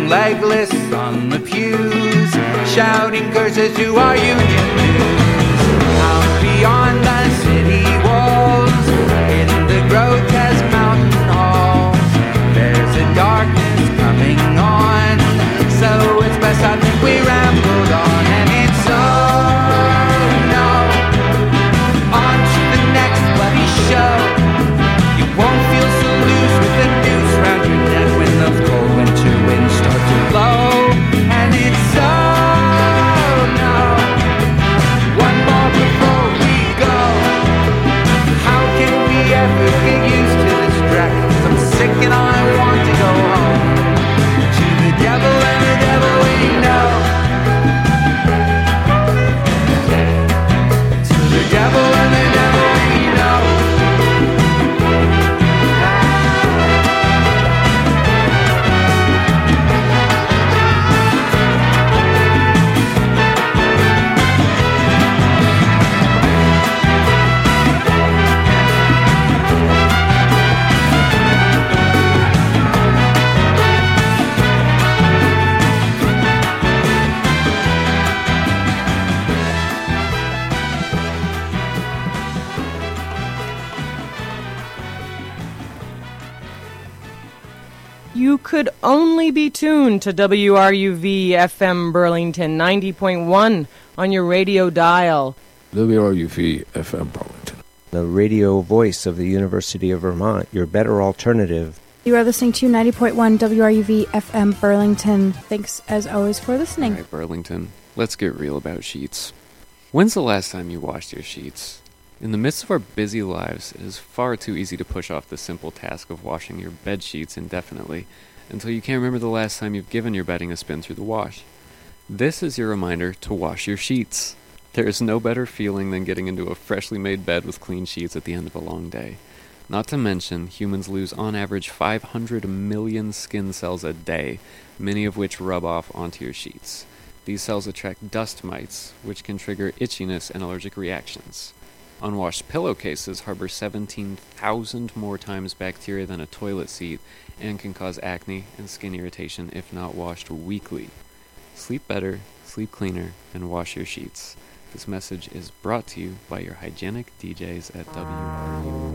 legless on the pews, shouting curses to our union dues. Out beyond the city walls, in the grotesque mountain hall, there's a darkness coming on, so it's best I think we rambled on. And it's no, on to the next bloody show. You won't feel so loose with the noose round your neck when those cold winter winds start to blow. And it's no, one more before we go. How can we ever get used to this track? 'Cause I'm sick and I want to go home to the devil and the devil we know. To the devil and the devil we know. You could only be tuned to WRUV FM Burlington 90.1 on your radio dial. WRUV FM Burlington, the radio voice of the University of Vermont, your better alternative. You are listening to 90.1 WRUV FM Burlington. Thanks, as always, for listening. All right, Burlington, let's get real about sheets. When's the last time you washed your sheets? In the midst of our busy lives, it is far too easy to push off the simple task of washing your bed sheets indefinitely until you can't remember the last time you've given your bedding a spin through the wash. This is your reminder to wash your sheets. There is no better feeling than getting into a freshly made bed with clean sheets at the end of a long day. Not to mention, humans lose on average 500 million skin cells a day, many of which rub off onto your sheets. These cells attract dust mites, which can trigger itchiness and allergic reactions. Unwashed pillowcases harbor 17,000 more times bacteria than a toilet seat and can cause acne and skin irritation if not washed weekly. Sleep better, sleep cleaner, and wash your sheets. This message is brought to you by your hygienic DJs at WRUV.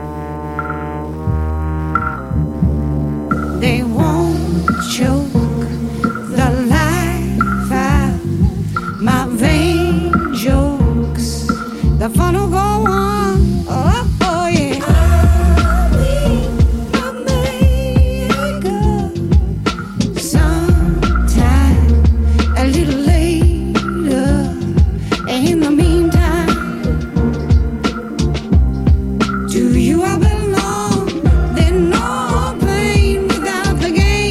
They won't choke the life out my vain jokes. The fun will go on. Oh yeah. I'll be America sometime a little later. In the meantime, to you I belong. There's no pain without the gain.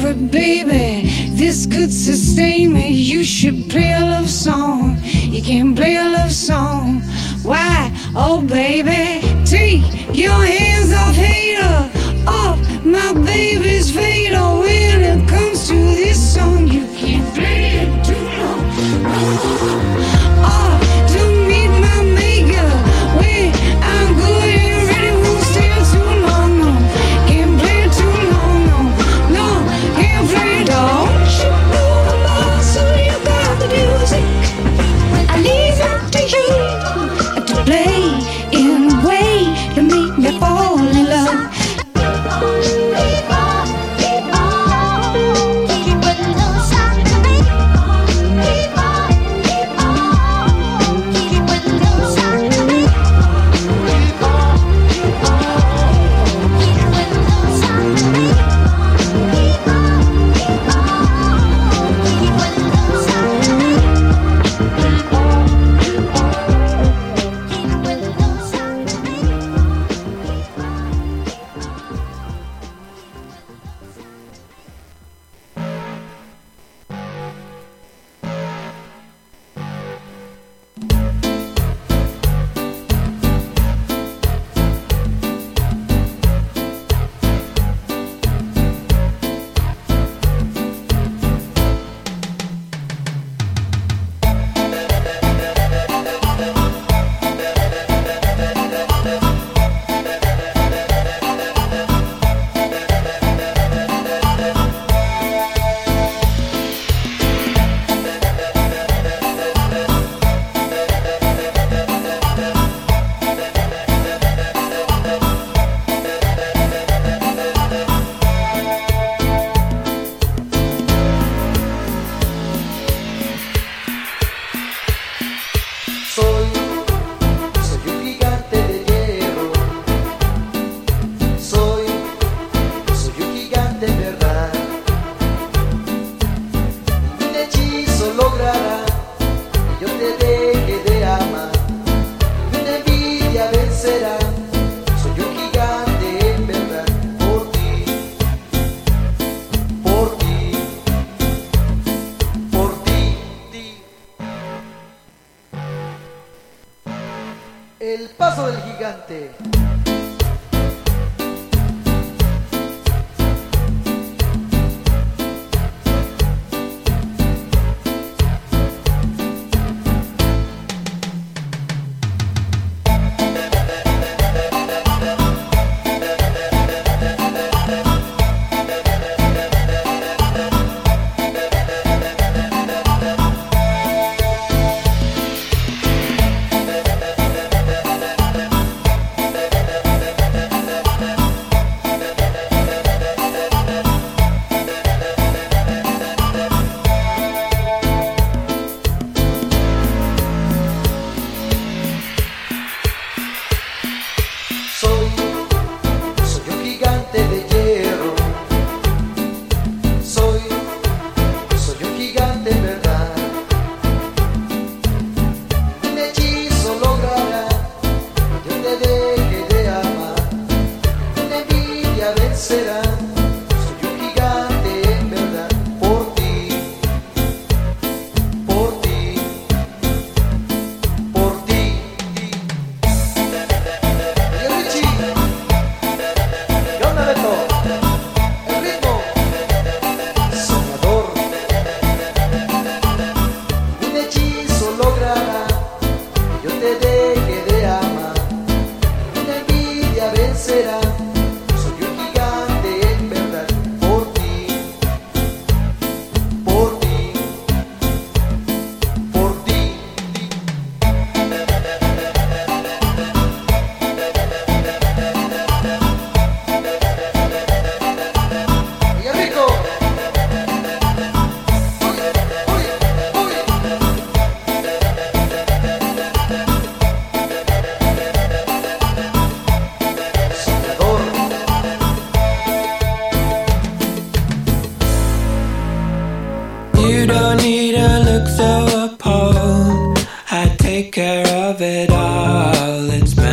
but baby, this could sustain me. You should play a love song. You can't play a love song. Why? Oh baby, take your hands off hater, off my baby's fader. When it comes to this song, you can't play it too long. Oh, to meet my maker, when I'm good and ready, won't stay too long. No, can't play it too long. No, no, can't play it all. You know the law, so you got the music. I leave it to you to play in a way to make me fall in love. El paso del gigante.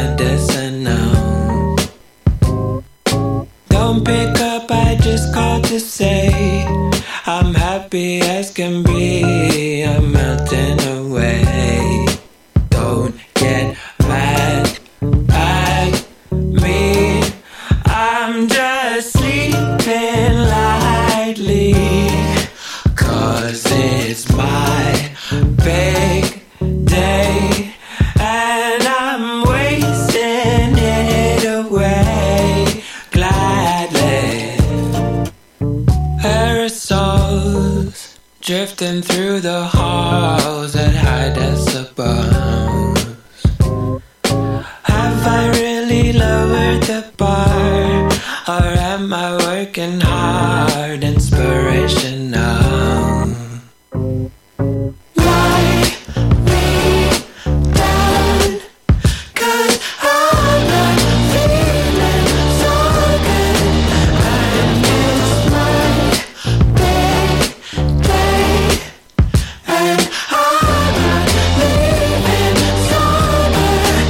Don't pick up, I just called to to say I'm happy as can be. I'm melting away. Don't get mad at me. I'm just sleeping lightly, 'cause it's my big day and I'm wasting it away gladly. Aerosols drifting through the halls at high decibels. Have I really lowered the bar, or am I working hard, inspirational? Lie me down, 'cause I'm not feeling so good, and it's my big day, and I'm not leaving sober.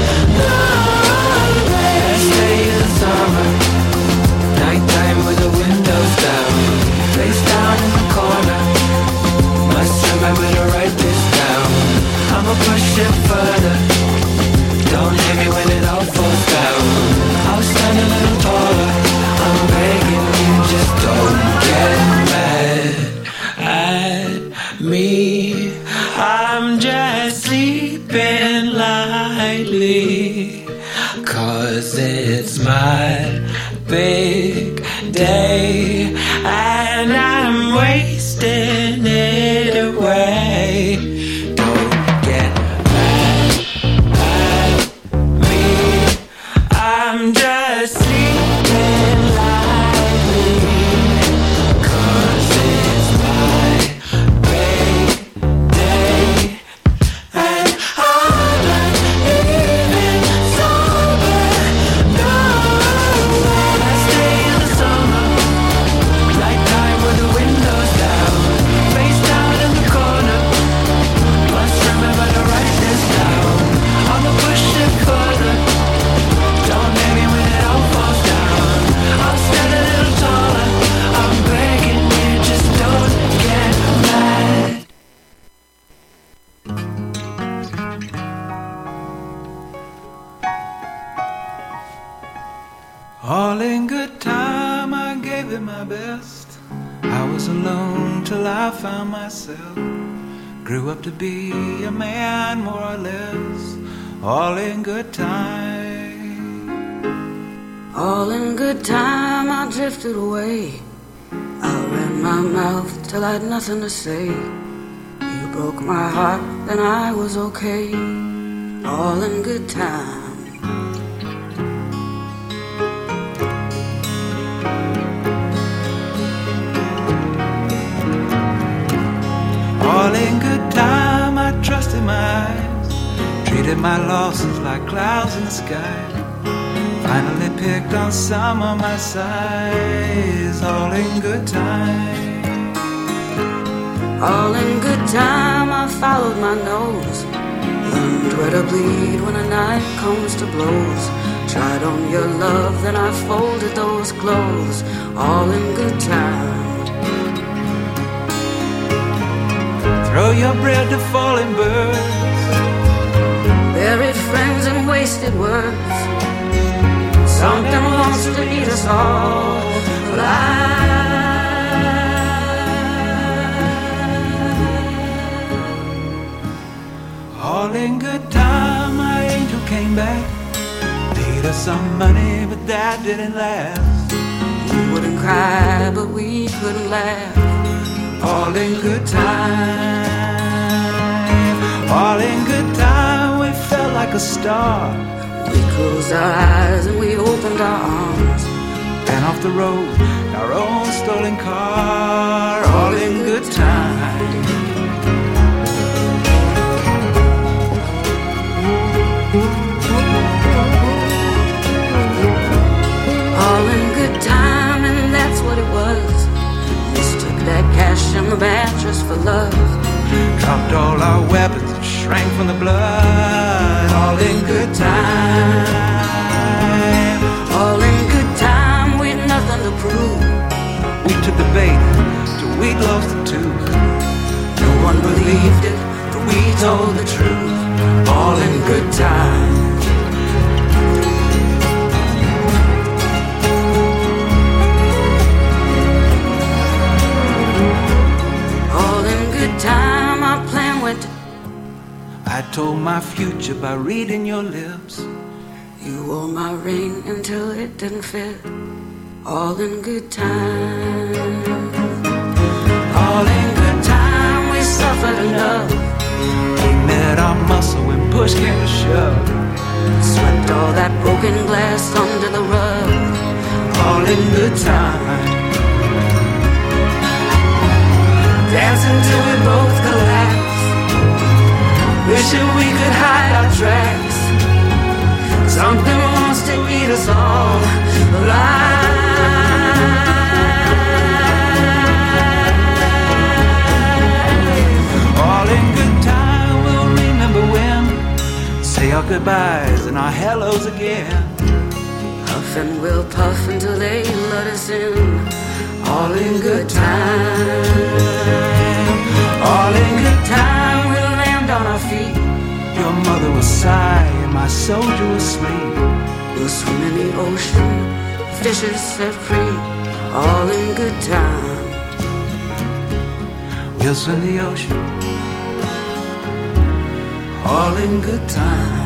Last day of the summer, nighttime with the windows down, face down in the corner. Must remember to write this down. I'ma push it further. Don't hit me when it all falls down. I'll stand a little taller. I'm begging you, just don't get mad at me. I'm just sleeping lightly, 'cause it's my big day and I'm wasting it away. Don't get mad at me. I'm just sleeping lightly, 'cause it's my big day and I'm not even sober. No. Last day of the summer, nighttime with the windows down, face down in the corner. Must remember to write this down. I'ma push it further. Don't hit me when it all falls down. I'll stand a little taller. I'm begging you, just don't get mad. All in good time, I gave it my best. I was alone till I found myself. Grew up to be a man, more or less. All in good time. All in good time, I drifted away. I ran my mouth till I had nothing to say. You broke my heart, then I was okay. All in good time. All in good time, I trusted my eyes. Treated my losses like clouds in the sky. Finally picked on some of my size. All in good time. All in good time, I followed my nose. Learned where to bleed when a knife comes to blows. Tried on your love, then I folded those clothes. All in good time. Throw your bread to falling birds. Buried friends and wasted words. Something wants to eat us all alive. All in good time, my angel came back. Paid us some money, but that didn't last. We wouldn't cry, but we couldn't laugh. All in good time. All in good time, we felt like a star. We closed our eyes and we opened our arms. Ran off the road, our own stolen car. All in good time. All in good time, and that's what it was. Mistook that cash and the mattress for love. Dropped all our weapons and shrank from the blood. All in good time. All in good time, we'd nothing to prove. We took the bait we'd lost the tooth. No one believed it, but we told the truth, all in good time. All in good time, our plan went to... I told my future by reading your lips. You wore my ring until it didn't fit. All in good time. All in good time, We suffered enough. we met our muscle when push came to shove. Swept all that broken glass under the rug. All in good time. Dancing till we both collapsed. Wishing we could hide our tracks. Something wants to eat us all alive. All in good time, we'll remember when. Say our goodbyes and our hellos again. Puff and we'll puff until they let us in. All in good time. All in good Time we'll land on our feet. Your mother will sigh and my soldier will sleep. We'll swim in the ocean, fishes set free. All in good time. We'll swim the ocean. All in good time.